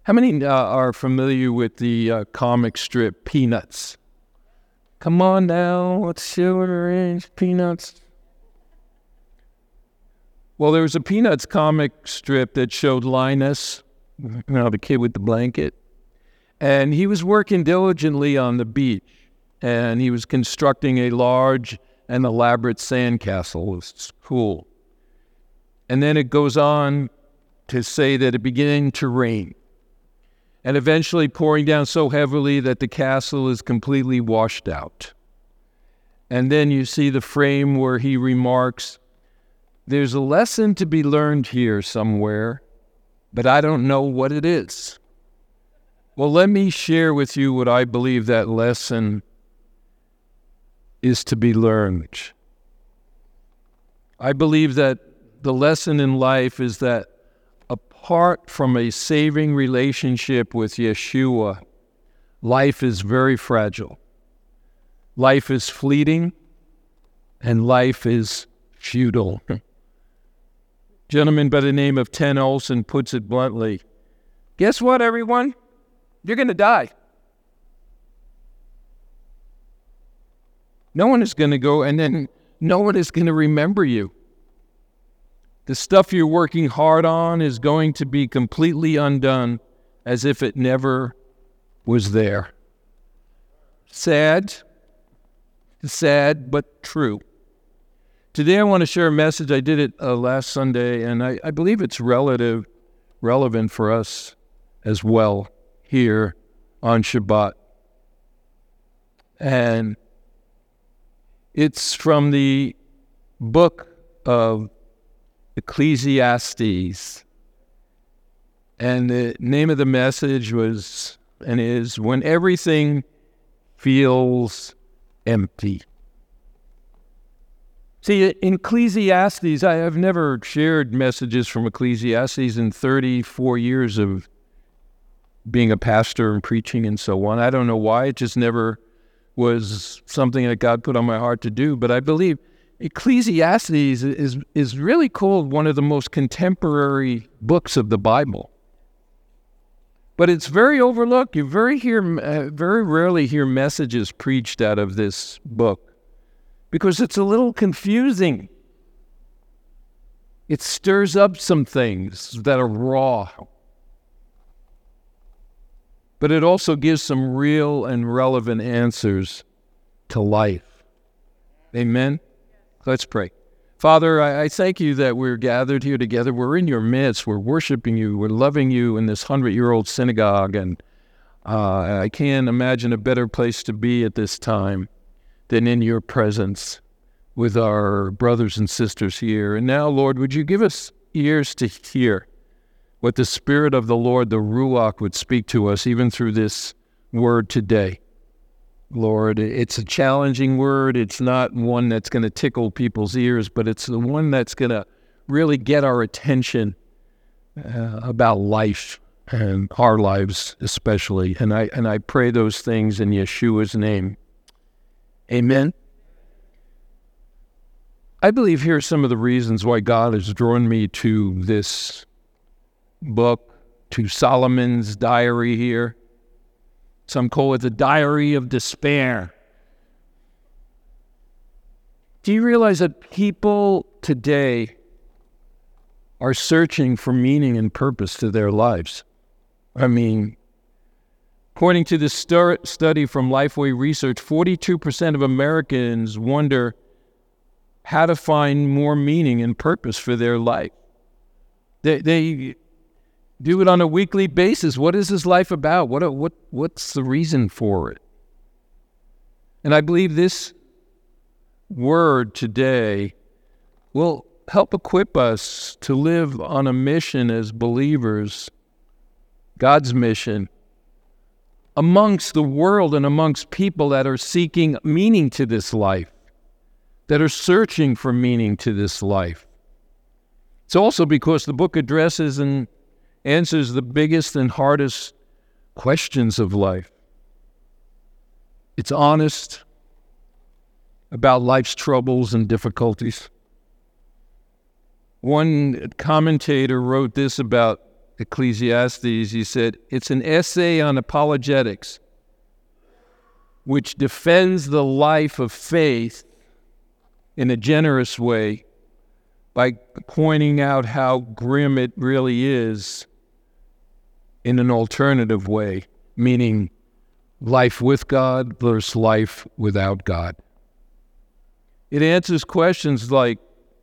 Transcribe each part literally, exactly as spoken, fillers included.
How many uh, are familiar with the uh, comic strip Peanuts? Come on now, let's show it orange Peanuts. Well, there was a Peanuts comic strip that showed Linus, you know, the kid with the blanket, and he was working diligently on the beach, and he was constructing a large and elaborate sandcastle. It was cool. And then it goes on to say that it began to rain, and eventually pouring down so heavily that the castle is completely washed out. And then you see the frame where he remarks, "There's a lesson to be learned here somewhere, but I don't know what it is." Well, let me share with you what I believe that lesson is to be learned. I believe that the lesson in life is that apart from a saving relationship with Yeshua, life is very fragile. Life is fleeting, and life is futile. A gentleman by the name of Ted Olson puts it bluntly. Guess what, everyone? You're going to die. No one is going to go, and then no one is going to remember you. The stuff you're working hard on is going to be completely undone as if it never was there. Sad, sad, but true. Today I want to share a message. I did it uh, last Sunday, and I, I believe it's relative, relevant for us as well here on Shabbat. And it's from the book of Ecclesiastes. And the name of the message was and is When Everything Feels Empty. See, in Ecclesiastes, I have never shared messages from Ecclesiastes in thirty-four years of being a pastor and preaching and so on. I don't know why. It just never was something that God put on my heart to do. But I believe Ecclesiastes is is really called one of the most contemporary books of the Bible. But it's very overlooked. You very hear uh, very rarely hear messages preached out of this book because it's a little confusing. It stirs up some things that are raw. But it also gives some real and relevant answers to life. Amen? Let's pray. Father, I, I thank you that we're gathered here together. We're in your midst. We're worshiping you. We're loving you in this hundred-year-old synagogue. And uh, I can't imagine a better place to be at this time than in your presence with our brothers and sisters here. And now, Lord, would you give us ears to hear what the Spirit of the Lord, the Ruach, would speak to us even through this word today. Lord, it's a challenging word. It's not one that's going to tickle people's ears, but it's the one that's going to really get our attention uh, about life and our lives especially. And I and I pray those things in Yeshua's name. Amen. I believe here are some of the reasons why God has drawn me to this book, to Solomon's diary here. Some call it the Diary of Despair. Do you realize that people today are searching for meaning and purpose to their lives? I mean, according to this stu- study from Lifeway Research, forty-two percent of Americans wonder how to find more meaning and purpose for their life. They... they Do it on a weekly basis. What is this life about? What what what's the reason for it? And I believe this word today will help equip us to live on a mission as believers, God's mission, amongst the world and amongst people that are seeking meaning to this life, that are searching for meaning to this life. It's also because the book addresses and answers the biggest and hardest questions of life. It's honest about life's troubles and difficulties. One commentator wrote this about Ecclesiastes, he said, it's an essay on apologetics, which defends the life of faith in a generous way by pointing out how grim it really is in an alternative way, meaning life with God versus life without God. It answers questions like,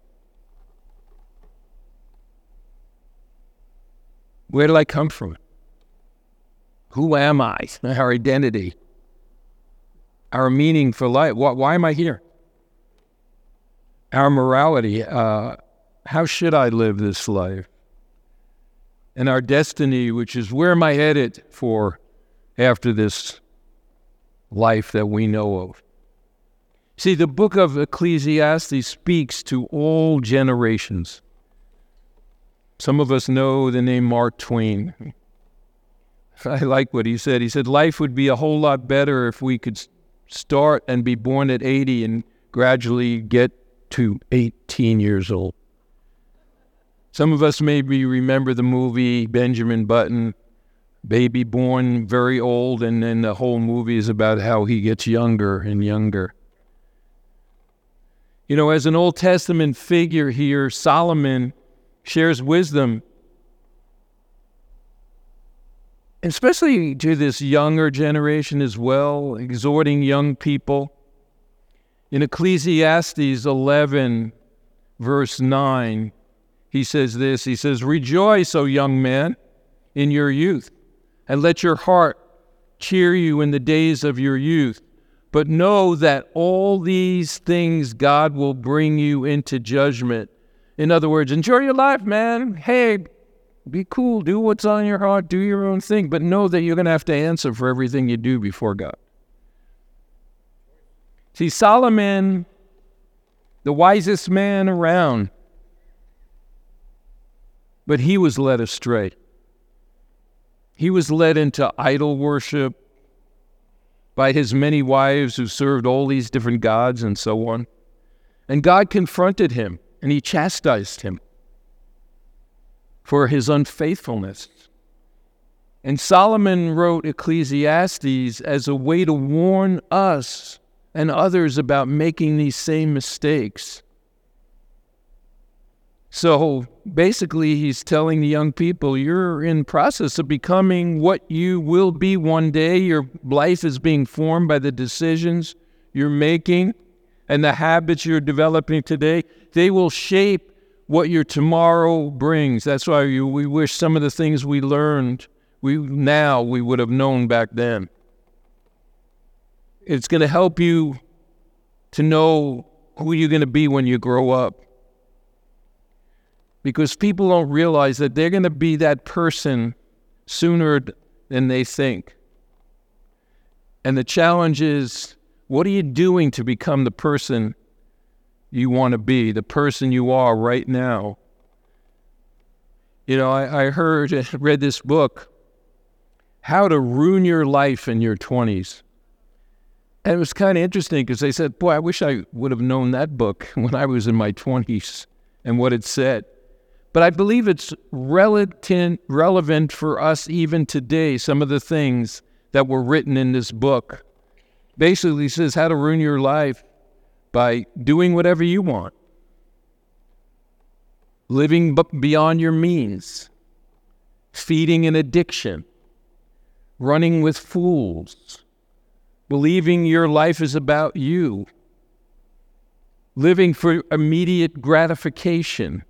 where did I come from? Who am I? Our identity. Our meaning for life. Why, why am I here? Our morality. Uh, how should I live this life? And our destiny, which is where am I headed for after this life that we know of? See, the book of Ecclesiastes speaks to all generations. Some of us know the name Mark Twain. I like what he said. He said, life would be a whole lot better if we could start and be born at eighty and gradually get to eighteen years old. Some of us maybe remember the movie Benjamin Button, baby born very old, and then the whole movie is about how he gets younger and younger. You know, as an Old Testament figure here, Solomon shares wisdom, especially to this younger generation as well, exhorting young people. In Ecclesiastes eleven, verse nine, he says this, he says, rejoice, O young man, in your youth, and let your heart cheer you in the days of your youth. But know that all these things God will bring you into judgment. In other words, enjoy your life, man. Hey, be cool. Do what's on your heart. Do your own thing. But know that you're going to have to answer for everything you do before God. See, Solomon, the wisest man around, but he was led astray. He was led into idol worship by his many wives who served all these different gods and so on. And God confronted him, and he chastised him for his unfaithfulness. And Solomon wrote Ecclesiastes as a way to warn us and others about making these same mistakes. So basically, he's telling the young people, you're in process of becoming what you will be one day. Your life is being formed by the decisions you're making and the habits you're developing today. They will shape what your tomorrow brings. That's why you, we wish some of the things we learned we now we would have known back then. It's going to help you to know who you're going to be when you grow up. Because people don't realize that they're going to be that person sooner than they think. And the challenge is, what are you doing to become the person you want to be, the person you are right now? You know, I, I heard, read this book, How to Ruin Your Life in Your twenties. And it was kind of interesting because they said, boy, I wish I would have known that book when I was in my twenties and what it said. But I believe it's relevant, relevant for us even today, some of the things that were written in this book. Basically says how to ruin your life by doing whatever you want, living beyond your means, feeding an addiction, running with fools, believing your life is about you, living for immediate gratification.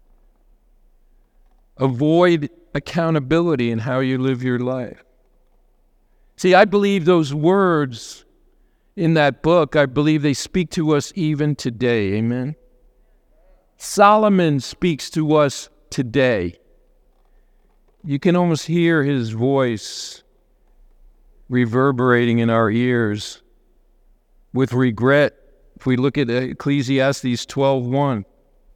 Avoid accountability in how you live your life. See, I believe those words in that book, I believe they speak to us even today. Amen? Solomon speaks to us today. You can almost hear his voice reverberating in our ears with regret. If we look at Ecclesiastes twelve one.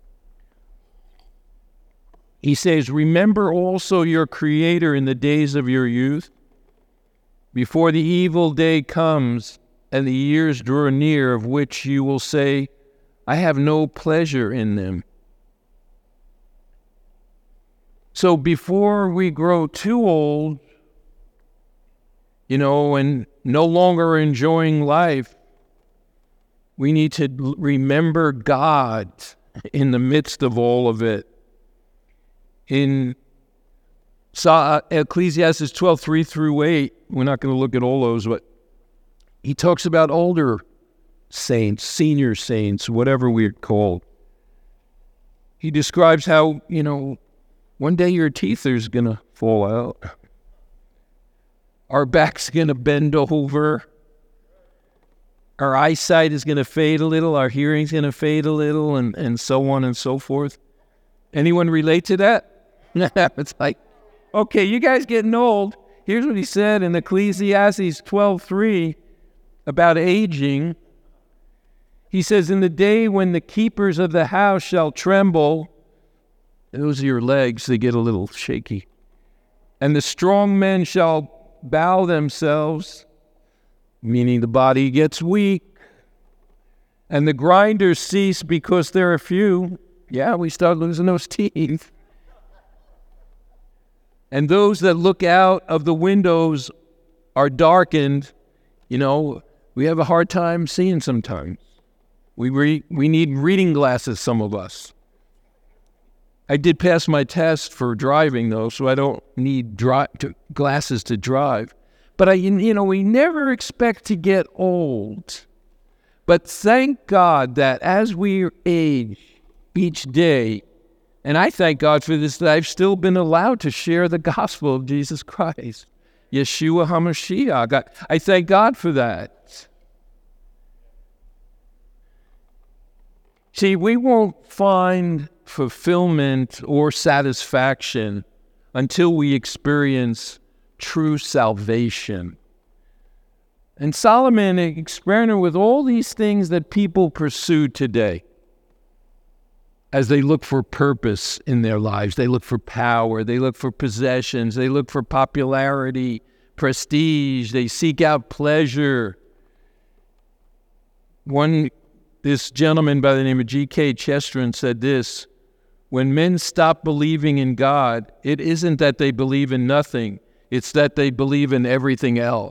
He says, remember also your Creator in the days of your youth, before the evil day comes and the years draw near, of which you will say, I have no pleasure in them. So before we grow too old, you know, and no longer enjoying life, we need to remember God in the midst of all of it. In Ecclesiastes twelve, three through eight, we're not going to look at all those, but he talks about older saints, senior saints, whatever we're called. He describes how, you know, one day your teeth is going to fall out. Our back's going to bend over. Our eyesight is going to fade a little. Our hearing's going to fade a little, and, and so on and so forth. Anyone relate to that? It's like, okay, you guys getting old. Here's what he said in Ecclesiastes twelve three about aging. He says, in the day when the keepers of the house shall tremble, those are your legs, they get a little shaky, and the strong men shall bow themselves, meaning the body gets weak, and the grinders cease because there are few. Yeah, we start losing those teeth. And those that look out of the windows are darkened. You know, we have a hard time seeing sometimes. We re- we need reading glasses, some of us. I did pass my test for driving, though, so I don't need dri- to, glasses to drive. But, I, you know, we never expect to get old. But thank God that as we age each day, and I thank God for this, that I've still been allowed to share the gospel of Jesus Christ. Yeshua HaMashiach. I, I thank God for that. See, we won't find fulfillment or satisfaction until we experience true salvation. And Solomon experimented with all these things that people pursue today as they look for purpose in their lives. They look for power, they look for possessions, they look for popularity, prestige, they seek out pleasure. One, this gentleman by the name of G K Chesterton said this: when men stop believing in God, it isn't that they believe in nothing, it's that they believe in everything else.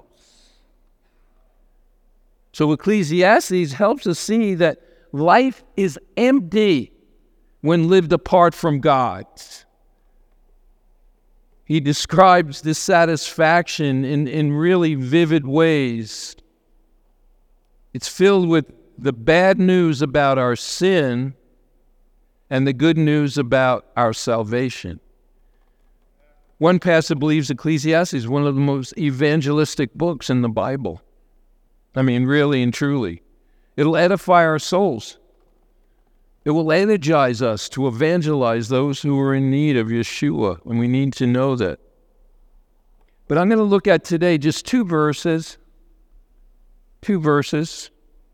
So Ecclesiastes helps us see that life is empty when lived apart from God. He describes dissatisfaction in, in really vivid ways. It's filled with the bad news about our sin and the good news about our salvation. One pastor believes Ecclesiastes is one of the most evangelistic books in the Bible. I mean, really and truly. It'll edify our souls. It will energize us to evangelize those who are in need of Yeshua, and we need to know that. But I'm going to look at today just two verses, two verses.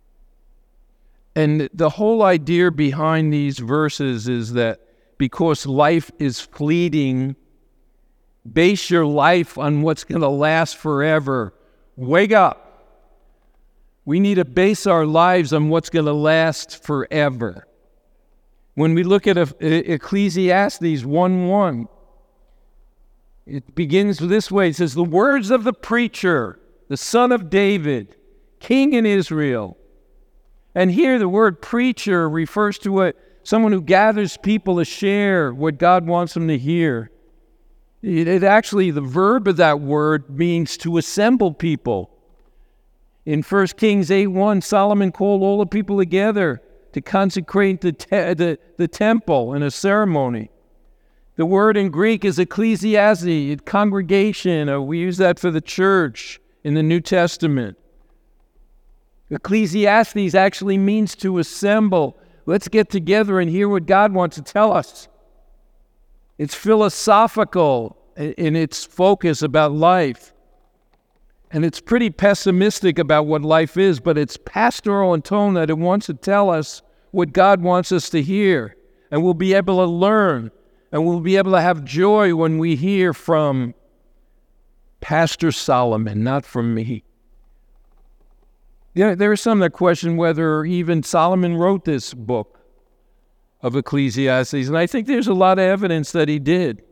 And the whole idea behind these verses is that because life is fleeting, base your life on what's going to last forever. Wake up. We need to base our lives on what's going to last forever. When we look at Ecclesiastes one one, it begins this way. It says, the words of the preacher, the son of David, king in Israel. And here the word preacher refers to a, someone who gathers people to share what God wants them to hear. It, it actually, the verb of that word means to assemble people. In First Kings eight one, Solomon called all the people together to consecrate the, te- the, the temple in a ceremony. The word in Greek is ecclesiastes, congregation. Or we use that for the church in the New Testament. Ecclesiastes actually means to assemble. Let's get together and hear what God wants to tell us. It's philosophical in its focus about life. And it's pretty pessimistic about what life is, but it's pastoral in tone that it wants to tell us what God wants us to hear. And we'll be able to learn, and we'll be able to have joy when we hear from Pastor Solomon, not from me. Yeah, there are some that question whether even Solomon wrote this book of Ecclesiastes, and I think there's a lot of evidence that he did.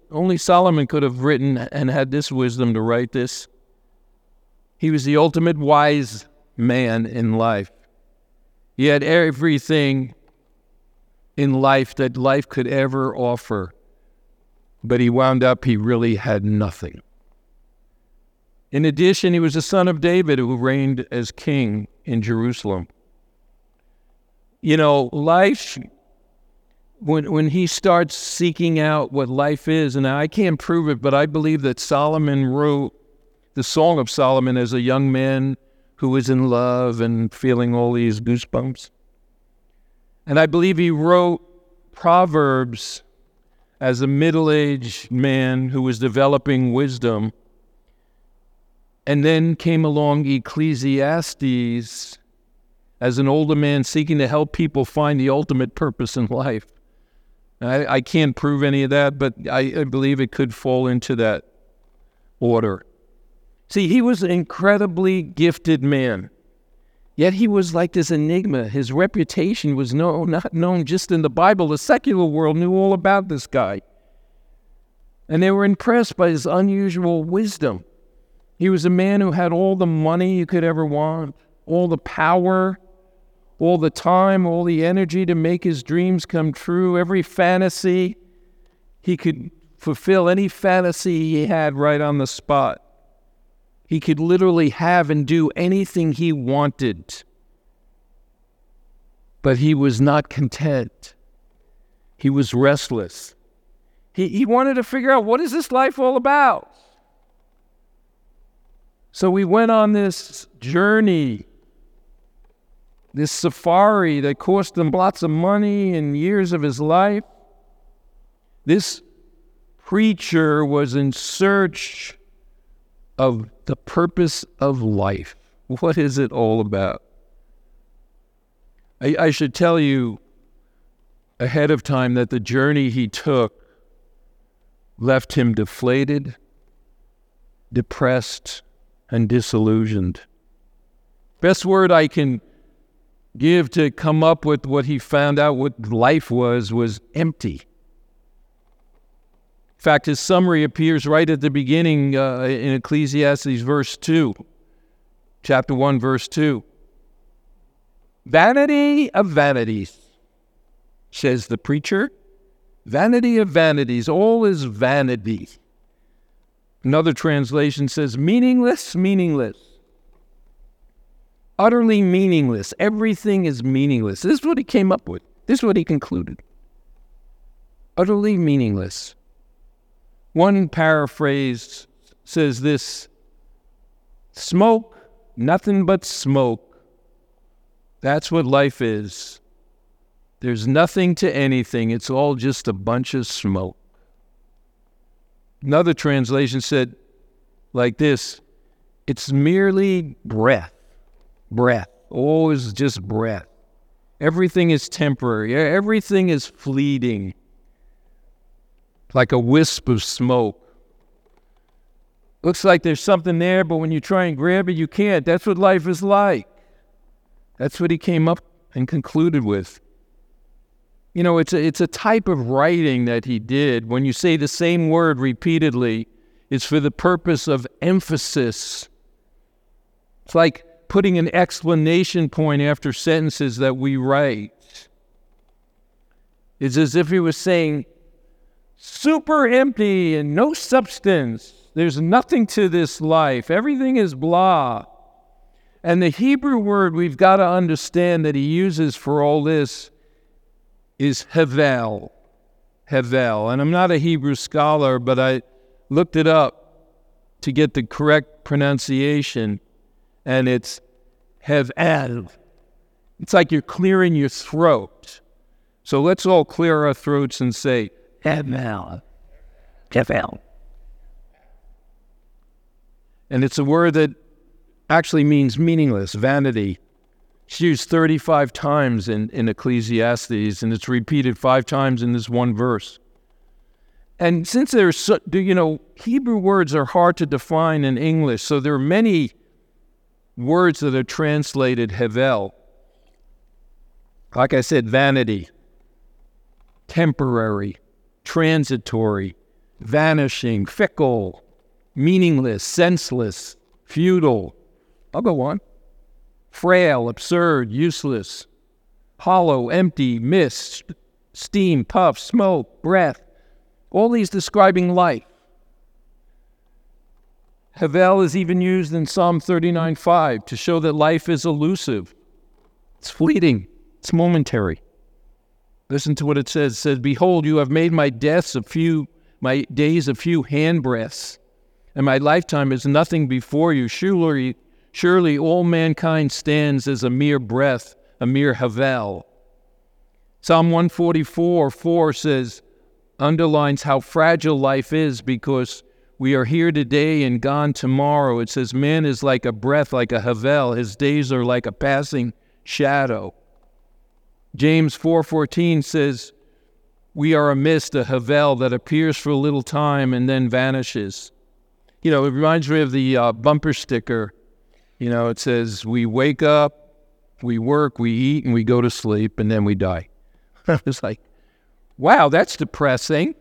only Solomon could have written and had this wisdom to write this. He was the ultimate wise man in life. He had everything in life that life could ever offer, but he wound up, he really had nothing. In addition, he was the son of David who reigned as king in Jerusalem. You know, life, when when he starts seeking out what life is, and I can't prove it, but I believe that Solomon wrote the Song of Solomon as a young man who was in love and feeling all these goosebumps. And I believe he wrote Proverbs as a middle-aged man who was developing wisdom. And then came along Ecclesiastes as an older man seeking to help people find the ultimate purpose in life. I, I can't prove any of that, but I, I believe it could fall into that order. See, he was an incredibly gifted man, yet he was like this enigma. His reputation was no, not known just in the Bible. The secular world knew all about this guy, and they were impressed by his unusual wisdom. He was a man who had all the money you could ever want, all the power, all the time, all the energy to make his dreams come true. Every fantasy, he could fulfill any fantasy he had right on the spot. He could literally have and do anything he wanted. But he was not content. He was restless. He, he wanted to figure out, what is this life all about? So we went on this journey, this safari that cost him lots of money and years of his life. This preacher was in search of the purpose of life. What is it all about? I, I should tell you ahead of time that the journey he took left him deflated, depressed, and disillusioned. Best word I can give to come up with what he found out what life was, was empty. In fact, his summary appears right at the beginning uh, in Ecclesiastes verse two, chapter one, verse two. Vanity of vanities, says the preacher. Vanity of vanities, all is vanity. Another translation says, meaningless, meaningless. Utterly meaningless. Everything is meaningless. This is what he came up with. This is what he concluded. Utterly meaningless. One paraphrase says this: smoke, nothing but smoke. That's what life is. There's nothing to anything. It's all just a bunch of smoke. Another translation said like this: it's merely breath. Breath. All is just breath. Everything is temporary. Everything is fleeting. Like a wisp of smoke. Looks like there's something there, but when you try and grab it, you can't. That's what life is like. That's what he came up and concluded with. You know, it's a, it's a type of writing that he did. When you say the same word repeatedly, it's for the purpose of emphasis. It's like putting an exclamation point after sentences that we write. It's as if he was saying, super empty and no substance. There's nothing to this life. Everything is blah. And the Hebrew word we've got to understand that he uses for all this is hevel. Hevel. And I'm not a Hebrew scholar, but I looked it up to get the correct pronunciation. And it's hevel. It's like you're clearing your throat. So let's all clear our throats and say, hevel. Hevel. And it's a word that actually means meaningless, vanity. It's used thirty-five times in, in Ecclesiastes, and it's repeated five times in this one verse. And since there's, so, you know, Hebrew words are hard to define in English, so there are many words that are translated hevel. Like I said, vanity, temporary, transitory, vanishing, fickle, meaningless, senseless, futile. I'll go on. Frail, absurd, useless, hollow, empty, mist, steam, puff, smoke, breath. All these describing life. Havel is even used in Psalm thirty-nine five to show that life is elusive. It's fleeting. It's momentary. Listen to what it says. It says, "Behold, you have made my deaths a few, my days a few handbreadths, and my lifetime is nothing before you. Surely, surely all mankind stands as a mere breath, a mere Havel." Psalm one forty-four four says, underlines how fragile life is because we are here today and gone tomorrow. It says, man is like a breath, like a Havel. His days are like a passing shadow. James four fourteen says, we are a mist, a Havel that appears for a little time and then vanishes. You know, it reminds me of the uh, bumper sticker. You know, it says, we wake up, we work, we eat, and we go to sleep, and then we die. I was like, wow, that's depressing.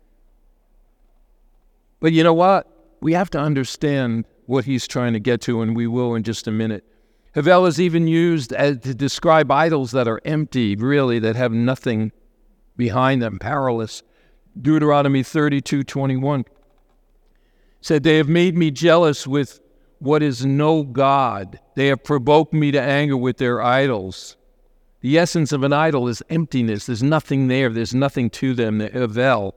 But you know what? We have to understand what he's trying to get to, and we will in just a minute. Havel is even used as, to describe idols that are empty, really, that have nothing behind them, powerless. Deuteronomy thirty-two twenty-one said, they have made me jealous with what is no God. They have provoked me to anger with their idols. The essence of an idol is emptiness. There's nothing there. There's nothing to them. The Havel.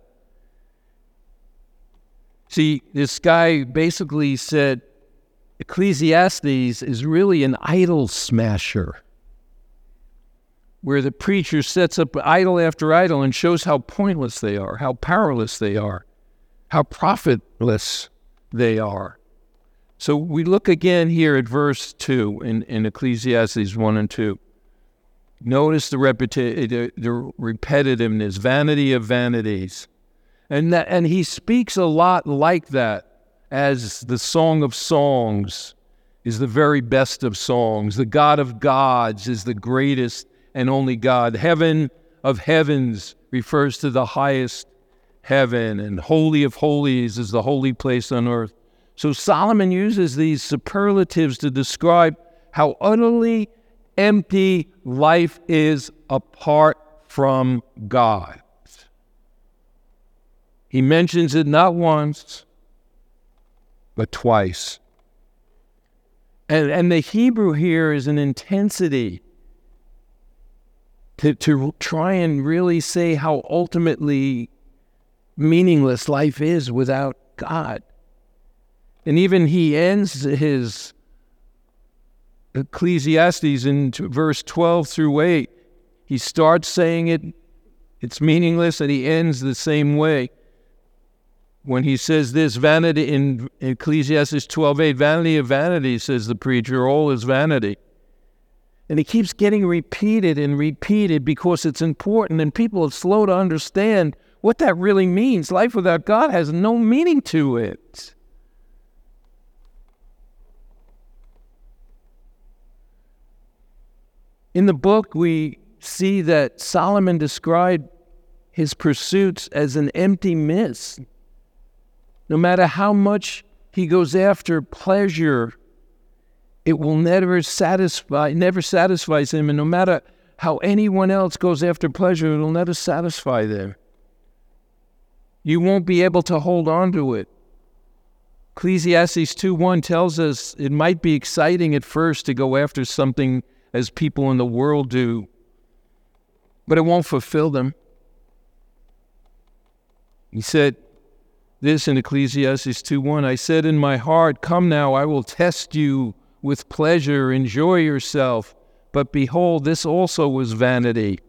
See, this guy basically said Ecclesiastes is really an idol smasher, where the preacher sets up idol after idol and shows how pointless they are, how powerless they are, how profitless they are. So we look again here at verse two in, in Ecclesiastes one and two. Notice the, repeti- the, the repetitiveness, vanity of vanities. And that, and he speaks a lot like that, as the Song of Songs is the very best of songs. The God of gods is the greatest and only God. Heaven of heavens refers to the highest heaven, and Holy of holies is the holy place on earth. So Solomon uses these superlatives to describe how utterly empty life is apart from God. He mentions it not once, but twice. And, and the Hebrew here is an intensity to, to try and really say how ultimately meaningless life is without God. And even he ends his Ecclesiastes in verse twelve through eight. He starts saying it, it's meaningless, and he ends the same way. When he says this, vanity, in Ecclesiastes twelve eight, vanity of vanity, says the preacher, all is vanity. And it keeps getting repeated and repeated because it's important, and people are slow to understand what that really means. Life without God has no meaning to it. In the book, we see that Solomon described his pursuits as an empty mist. No matter how much he goes after pleasure, it will never satisfy, never satisfies him. And no matter how anyone else goes after pleasure, it will never satisfy them. You won't be able to hold on to it. Ecclesiastes two one tells us it might be exciting at first to go after something as people in the world do, but it won't fulfill them. He said this in Ecclesiastes two one, I said in my heart, come now, I will test you with pleasure, enjoy yourself. But behold, this also was vanity.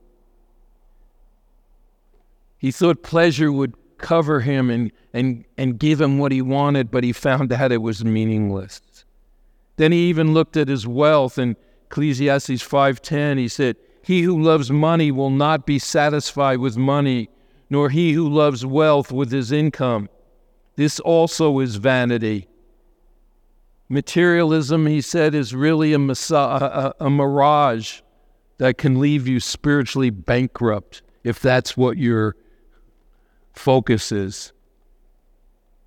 He thought pleasure would cover him and, and, and give him what he wanted, but he found out it was meaningless. Then he even looked at his wealth, and Ecclesiastes five ten, he said, he who loves money will not be satisfied with money, nor he who loves wealth with his income. This also is vanity. Materialism, he said, is really a, massa- a, a mirage that can leave you spiritually bankrupt if that's what your focus is.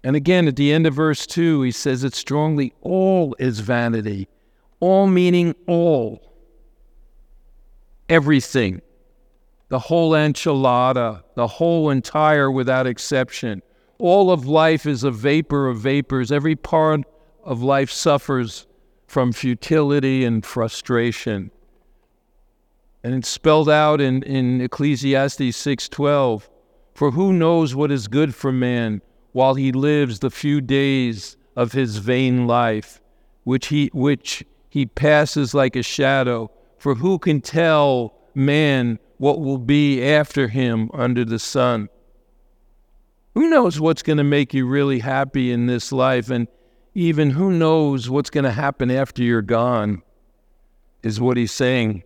And again, at the end of verse two, he says it strongly, all is vanity. All meaning all. Everything. The whole enchilada, the whole entire without exception. All of life is a vapor of vapors. Every part of life suffers from futility and frustration. And it's spelled out in, in Ecclesiastes six twelve. For who knows what is good for man while he lives the few days of his vain life, which he, which he passes like a shadow? For who can tell man what will be after him under the sun? Who knows what's going to make you really happy in this life? And even who knows what's going to happen after you're gone, is what he's saying.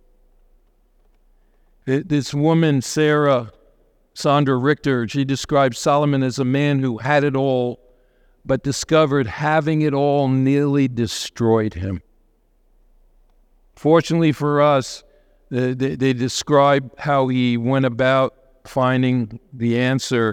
This woman, Sarah, Sandra Richter, she describes Solomon as a man who had it all, but discovered having it all nearly destroyed him. Fortunately for us, they, they describe how he went about finding the answer.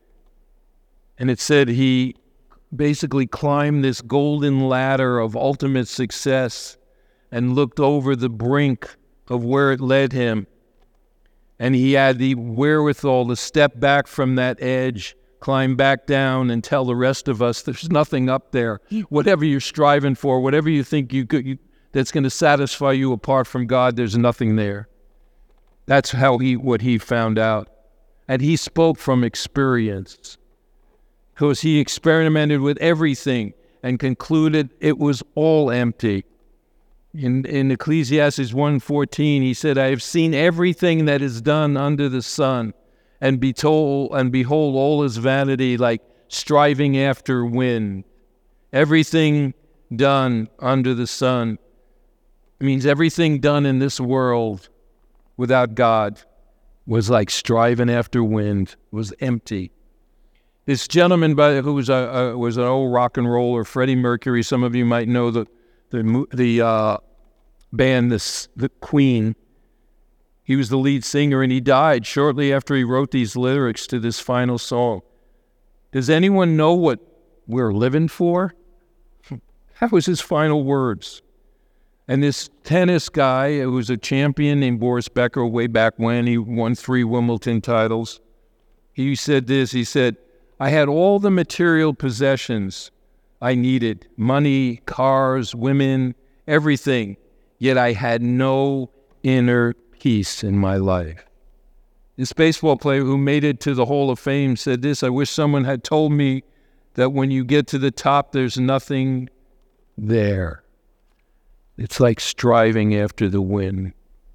And it said he basically climbed this golden ladder of ultimate success and looked over the brink of where it led him. And he had the wherewithal to step back from that edge, climb back down, and tell the rest of us there's nothing up there. Whatever you're striving for, whatever you think you could, you, that's going to satisfy you apart from God, there's nothing there. That's how he what he found out. And he spoke from experience, because he experimented with everything and concluded it was all empty. In, in Ecclesiastes one fourteen, he said, I have seen everything that is done under the sun, and be told, and behold, all is vanity, like striving after wind. Everything done under the sun. It means everything done in this world without God was like striving after wind, was empty. This gentleman by, who was, a, a, was an old rock and roller, Freddie Mercury, some of you might know the the the uh, band, this, the Queen. He was the lead singer, and he died shortly after he wrote these lyrics to this final song. Does anyone know what we're living for? That was his final words. And this tennis guy, who was a champion named Boris Becker way back when, he won three Wimbledon titles. He said this, he said, I had all the material possessions I needed, money, cars, women, everything, yet I had no inner peace in my life. This baseball player who made it to the Hall of Fame said this, I wish someone had told me that when you get to the top, there's nothing there. It's like striving after the wind.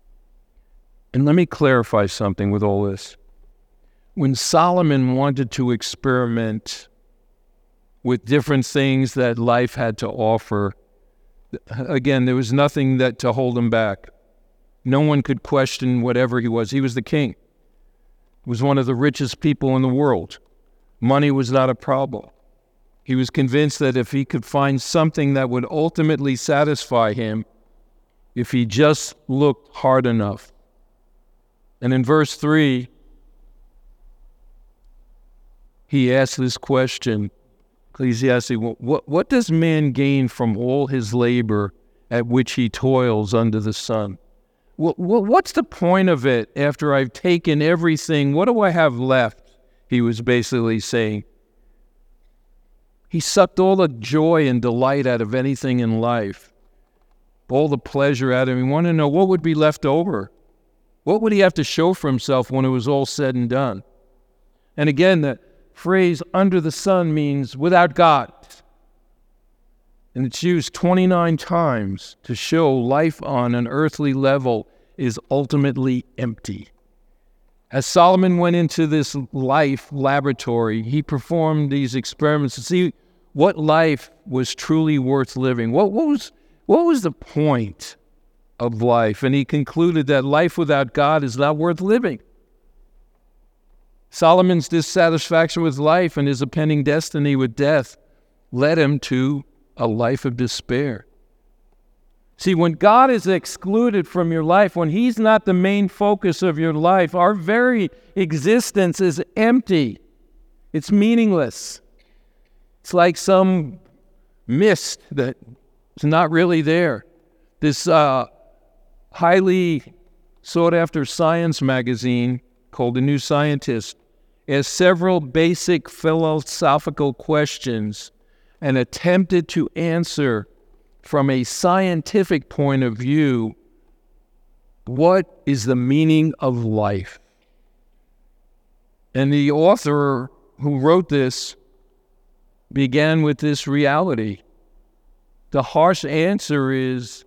And let me clarify something with all this. When Solomon wanted to experiment with different things that life had to offer, again, there was nothing that to hold him back. No one could question whatever he was. He was the king. He was one of the richest people in the world. Money was not a problem. He was convinced that if he could find something that would ultimately satisfy him, if he just looked hard enough. And in verse three, he asks this question, Ecclesiastes, what, what does man gain from all his labor at which he toils under the sun? What, what, what's the point of it after I've taken everything? What do I have left? He was basically saying. He sucked all the joy and delight out of anything in life, all the pleasure out of it. He wanted to know what would be left over. What would he have to show for himself when it was all said and done? And again, the phrase under the sun means without God. And it's used twenty-nine times to show life on an earthly level is ultimately empty. As Solomon went into this life laboratory, he performed these experiments to see what life was truly worth living. What, what was, what was the point of life? And he concluded that life without God is not worth living. Solomon's dissatisfaction with life and his impending destiny with death led him to a life of despair. See, when God is excluded from your life, when he's not the main focus of your life, our very existence is empty. It's meaningless. It's like some mist that is not really there. This uh, highly sought-after science magazine called The New Scientist has several basic philosophical questions and attempted to answer from a scientific point of view, what is the meaning of life? And the author who wrote this began with this reality. The harsh answer is,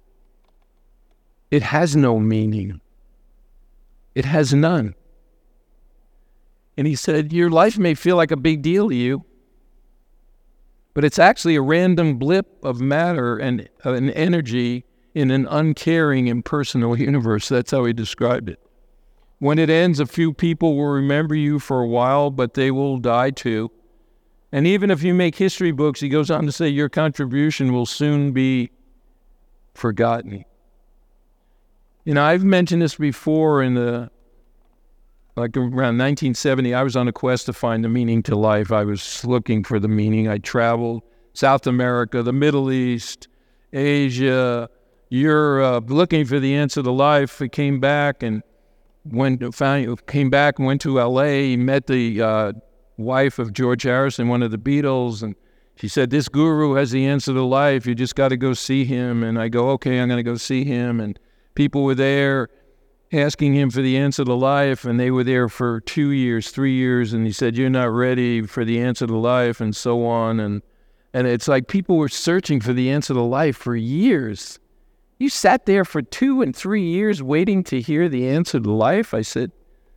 it has no meaning. It has none. And he said, your life may feel like a big deal to you, but it's actually a random blip of matter and uh, an energy in an uncaring, impersonal universe. That's how he described it. When it ends, a few people will remember you for a while, but they will die too. And even if you make history books, he goes on to say, your contribution will soon be forgotten. You know, I've mentioned this before in the, like around nineteen seventy, I was on a quest to find the meaning to life. I was looking for the meaning. I traveled South America, the Middle East, Asia, Europe, looking for the answer to life. I came back and went, found, came back and went to L A, met the uh, wife of George Harrison, one of the Beatles, and she said, this guru has the answer to life. You just got to go see him. And I go, okay, I'm going to go see him. And people were there asking him for the answer to life, and they were there for two years, three years, and he said, you're not ready for the answer to life, and so on. And and it's like people were searching for the answer to life for years. You sat there for two and three years waiting to hear the answer to life? I said,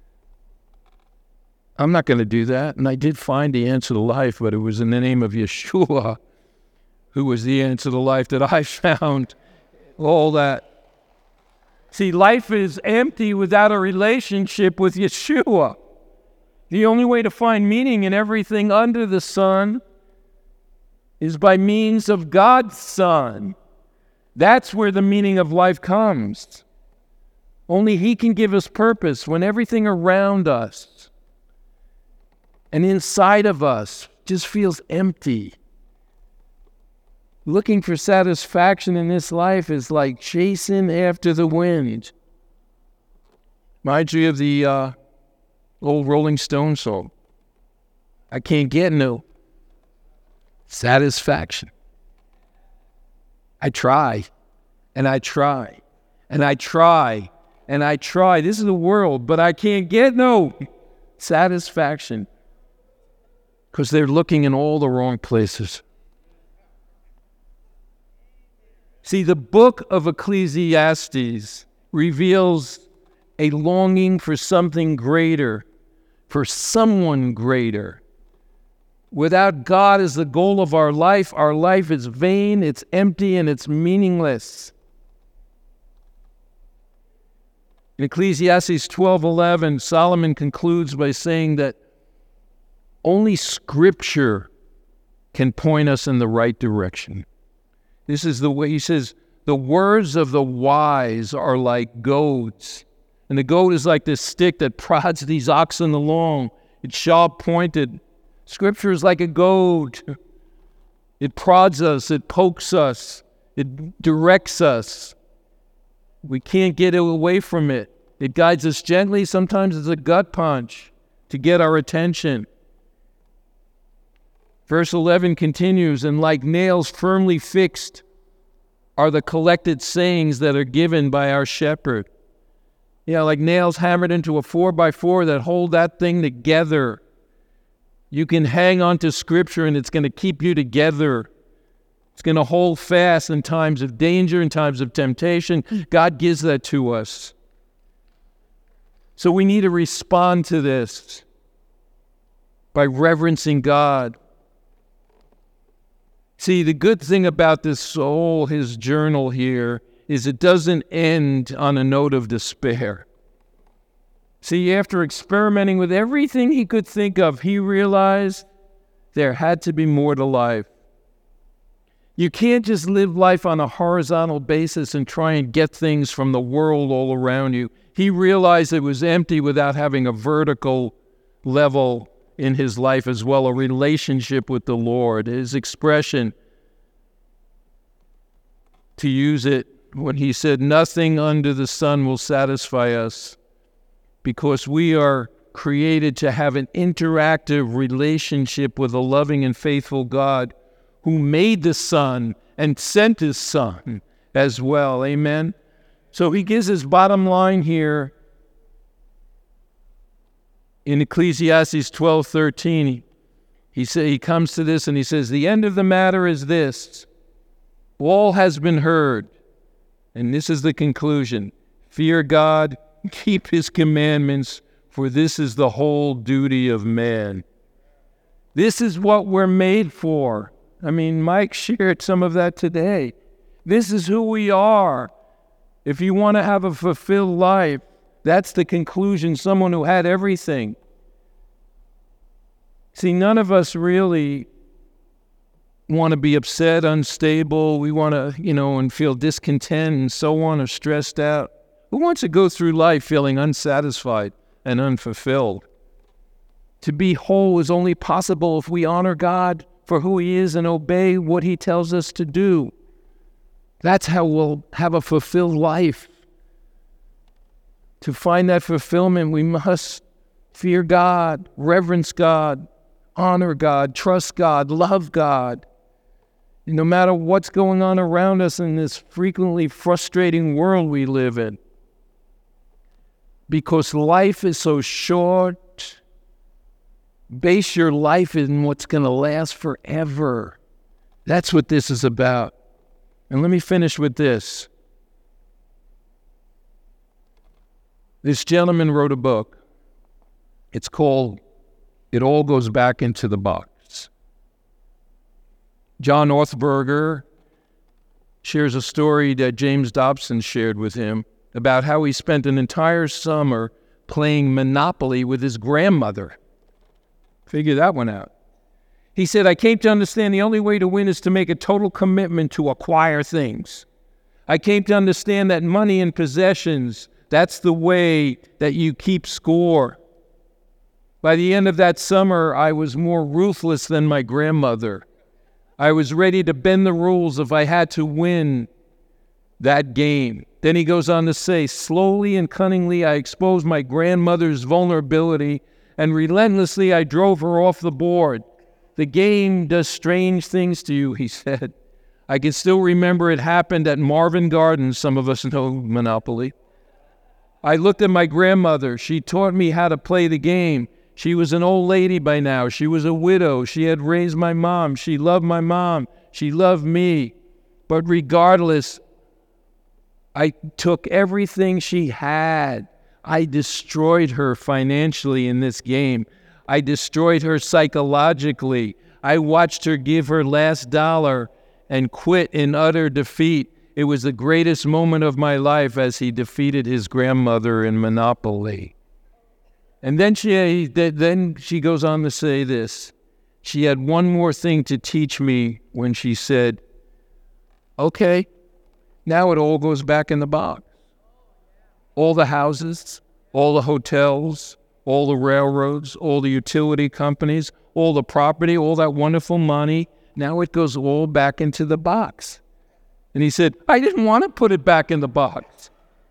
I'm not going to do that. And I did find the answer to life, but it was in the name of Yeshua, who was the answer to life, that I found all that. See, life is empty without a relationship with Yeshua. The only way to find meaning in everything under the sun is by means of God's Son. That's where the meaning of life comes. Only He can give us purpose when everything around us and inside of us just feels empty. Looking for satisfaction in this life is like chasing after the wind. Reminds me of the uh, old Rolling Stones song. I can't get no satisfaction. I try, and I try, and I try, and I try. This is the world, but I can't get no satisfaction because they're looking in all the wrong places. See, the book of Ecclesiastes reveals a longing for something greater, for someone greater. Without God as the goal of our life, our life is vain, it's empty, and it's meaningless. In Ecclesiastes twelve eleven, Solomon concludes by saying that only Scripture can point us in the right direction. This is the way he says, the words of the wise are like goads. And the goad is like this stick that prods these oxen along. It's sharp-pointed. Scripture is like a goad. It prods us. It pokes us. It directs us. We can't get away from it. It guides us gently. Sometimes it's a gut punch to get our attention. Verse eleven continues, and like nails firmly fixed are the collected sayings that are given by our shepherd. Yeah, like nails hammered into a four by four that hold that thing together. You can hang on to Scripture and it's going to keep you together. It's going to hold fast in times of danger, in times of temptation. God gives that to us. So we need to respond to this by reverencing God. See, the good thing about this soul, his journal here, is it doesn't end on a note of despair. See, after experimenting with everything he could think of, he realized there had to be more to life. You can't just live life on a horizontal basis and try and get things from the world all around you. He realized it was empty without having a vertical level in his life as well, a relationship with the Lord. His expression, to use it when he said, nothing under the sun will satisfy us, because we are created to have an interactive relationship with a loving and faithful God who made the sun and sent his son as well. Amen? So he gives his bottom line here in Ecclesiastes twelve thirteen. He, he, say, he comes to this and he says, the end of the matter is this: all has been heard. And this is the conclusion: fear God, keep his commandments, for this is the whole duty of man. This is what we're made for. I mean, Mike shared some of that today. This is who we are. If you want to have a fulfilled life, that's the conclusion. Someone who had everything. See, none of us really want to be upset, unstable. We want to, you know, and feel discontent and so on, or stressed out. Who wants to go through life feeling unsatisfied and unfulfilled? To be whole is only possible if we honor God for who he is and obey what he tells us to do. That's how we'll have a fulfilled life. To find that fulfillment, we must fear God, reverence God, honor God, trust God, love God. And no matter what's going on around us in this frequently frustrating world we live in, because life is so short, base your life in what's going to last forever. That's what this is about. And let me finish with this. This gentleman wrote a book. It's called It All Goes Back into the Box. John Orthberger shares a story that James Dobson shared with him about how he spent an entire summer playing Monopoly with his grandmother. Figure that one out. He said, I came to understand the only way to win is to make a total commitment to acquire things. I came to understand that money and possessions, that's the way that you keep score. By the end of that summer, I was more ruthless than my grandmother. I was ready to bend the rules if I had to win that game. Then he goes on to say, slowly and cunningly, I exposed my grandmother's vulnerability, and relentlessly I drove her off the board. The game does strange things to you, he said. I can still remember it happened at Marvin Gardens. Some of us know Monopoly. I looked at my grandmother. She taught me how to play the game. She was an old lady by now. She was a widow. She had raised my mom. She loved my mom. She loved me. But regardless, I took everything she had. I destroyed her financially in this game. I destroyed her psychologically. I watched her give her last dollar and quit in utter defeat. It was the greatest moment of my life as he defeated his grandmother in Monopoly. And then she, then she goes on to say this. She had one more thing to teach me when she said, okay, now it all goes back in the box. All the houses, all the hotels, all the railroads, all the utility companies, all the property, all that wonderful money, now it goes all back into the box. And he said, I didn't want to put it back in the box.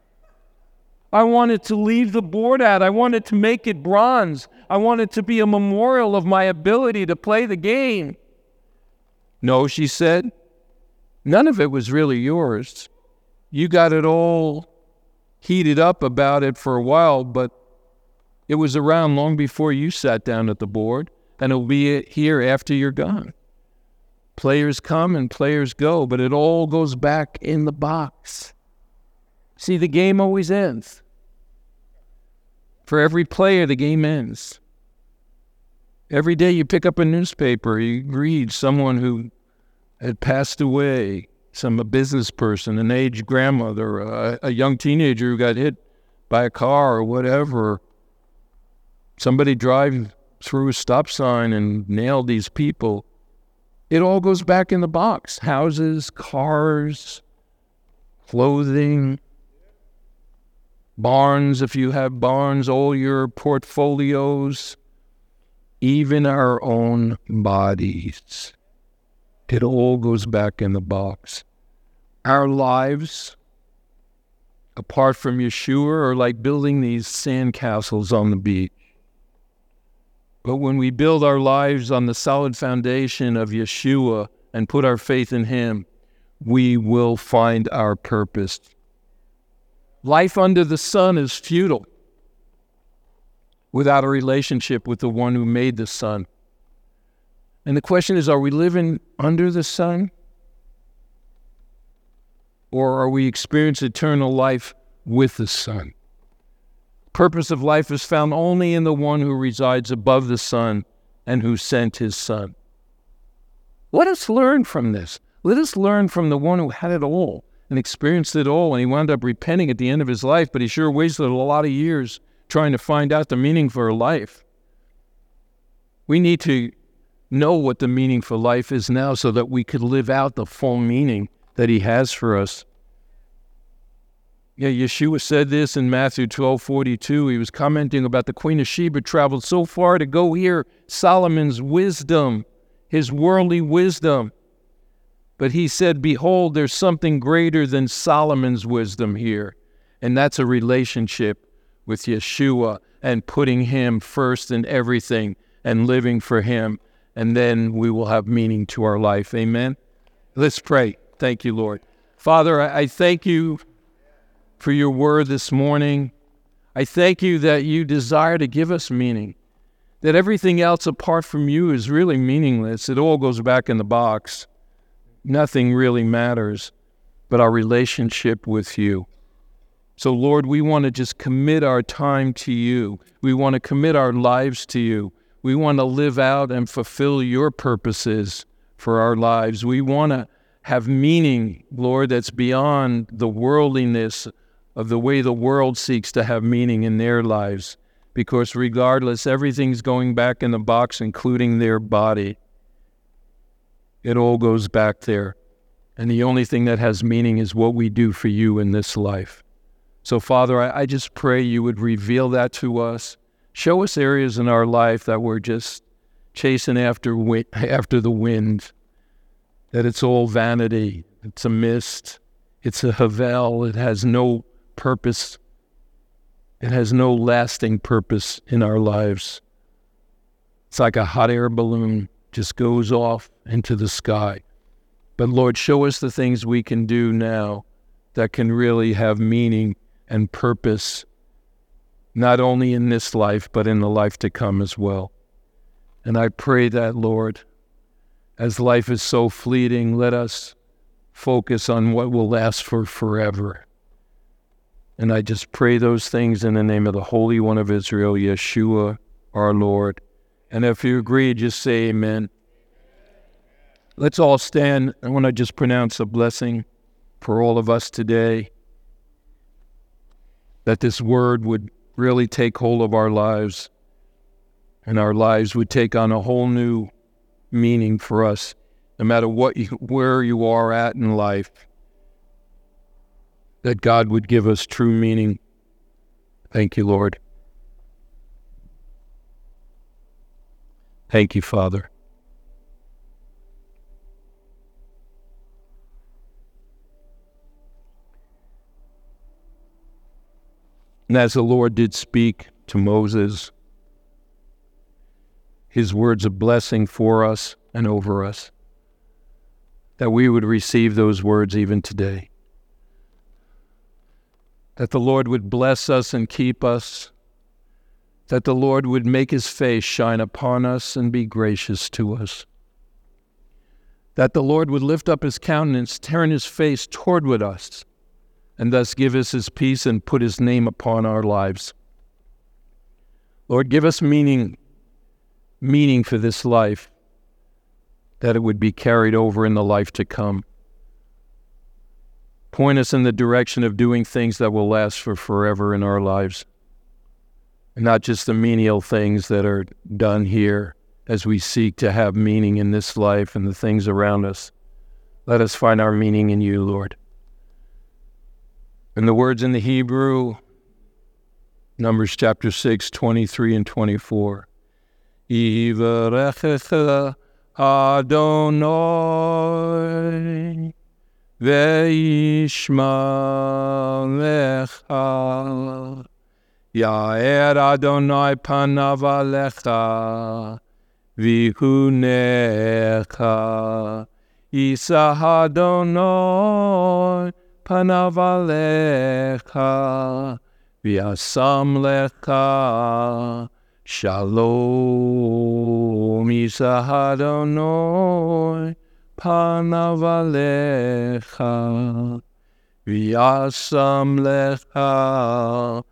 I wanted to leave the board out. I wanted to make it bronze. I wanted to be a memorial of my ability to play the game. No, she said, none of it was really yours. You got it all heated up about it for a while, but it was around long before you sat down at the board, and it'll be here after you're gone. Players come and players go, but it all goes back in the box. See, the game always ends. For every player, the game ends. Every day you pick up a newspaper, you read someone who had passed away, some a business person, an aged grandmother, a, a young teenager who got hit by a car or whatever. Somebody driving through a stop sign and nailed these people. It all goes back in the box. Houses, cars, clothing, barns, if you have barns, all your portfolios. even our own bodies. It all goes back in the box. Our lives, apart from Yeshua, are like building these sandcastles on the beach. But when we build our lives on the solid foundation of Yeshua and put our faith in Him, we will find our purpose. Life under the sun is futile without a relationship with the one who made the sun. And the question is, are we living under the sun? Or are we experiencing eternal life with the sun? Purpose of life is found only in the one who resides above the sun and who sent his son. Let us learn from this. Let us learn from the one who had it all and experienced it all, and he wound up repenting at the end of his life, but he sure wasted a lot of years trying to find out the meaning for life. We need to know what the meaning for life is now so that we could live out the full meaning that he has for us. Yeah, Yeshua said this in Matthew twelve forty-two. He was commenting about the Queen of Sheba traveled so far to go hear Solomon's wisdom, his worldly wisdom. But he said, behold, there's something greater than Solomon's wisdom here. And that's a relationship with Yeshua and putting him first in everything and living for him. And then we will have meaning to our life. Amen? Let's pray. Thank you, Lord. Father, I, I thank you for your word this morning. I thank you that you desire to give us meaning, that everything else apart from you is really meaningless. It all goes back in the box. Nothing really matters but our relationship with you. So, Lord, we want to just commit our time to you. We want to commit our lives to you. We want to live out and fulfill your purposes for our lives. We want to have meaning, Lord, that's beyond the worldliness of the way the world seeks to have meaning in their lives. Because regardless, everything's going back in the box, including their body. It all goes back there. And the only thing that has meaning is what we do for you in this life. So, Father, I, I just pray you would reveal that to us. Show us areas in our life that we're just chasing after wi- after the wind, that it's all vanity, it's a mist, it's a havel, it has no purpose, it has no lasting purpose in our lives. It's like a hot air balloon, just goes off into the sky. But Lord, show us the things we can do now that can really have meaning and purpose, not only in this life, but in the life to come as well. And I pray that, Lord, as life is so fleeting, let us focus on what will last for forever. And I just pray those things in the name of the Holy One of Israel, Yeshua, our Lord. And if you agree, just say amen. Let's all stand. I want to just pronounce a blessing for all of us today, that this word would really take hold of our lives, and our lives would take on a whole new meaning for us, no matter what you, where you are at in life, that God would give us true meaning. Thank you, Lord. Thank you, Father. And as the Lord did speak to Moses, his words of blessing for us and over us, that we would receive those words even today. That the Lord would bless us and keep us. That the Lord would make his face shine upon us and be gracious to us. That the Lord would lift up his countenance, turn his face toward us, and thus give us his peace and put his name upon our lives. Lord, give us meaning, meaning for this life, that it would be carried over in the life to come. Point us in the direction of doing things that will last for forever in our lives, and not just the menial things that are done here as we seek to have meaning in this life and the things around us. Let us find our meaning in you, Lord. And the words in the Hebrew, Numbers chapter six, twenty-three and twenty-four. Yivarechecha Adonai ve'yishma lecha. Ya'er Adonai panav alecha v'hunecha. Yisa Adonai panav alecha v'yasam lecha shalom. Yisa Adonai panav alecha v'yasam lecha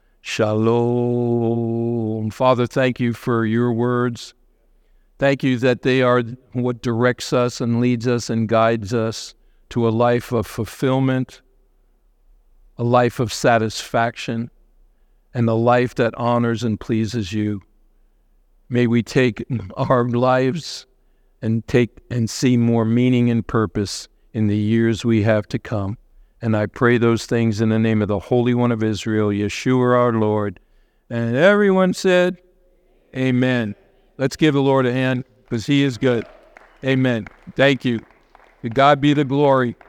shalom. Father, thank you for your words. Thank you that they are what directs us and leads us and guides us to a life of fulfillment, a life of satisfaction, and a life that honors and pleases you. May we take our lives and take and see more meaning and purpose in the years we have to come. And I pray those things in the name of the Holy One of Israel, Yeshua our Lord. And everyone said, amen. Let's give the Lord a hand because he is good. Amen. Thank you. To God be the glory.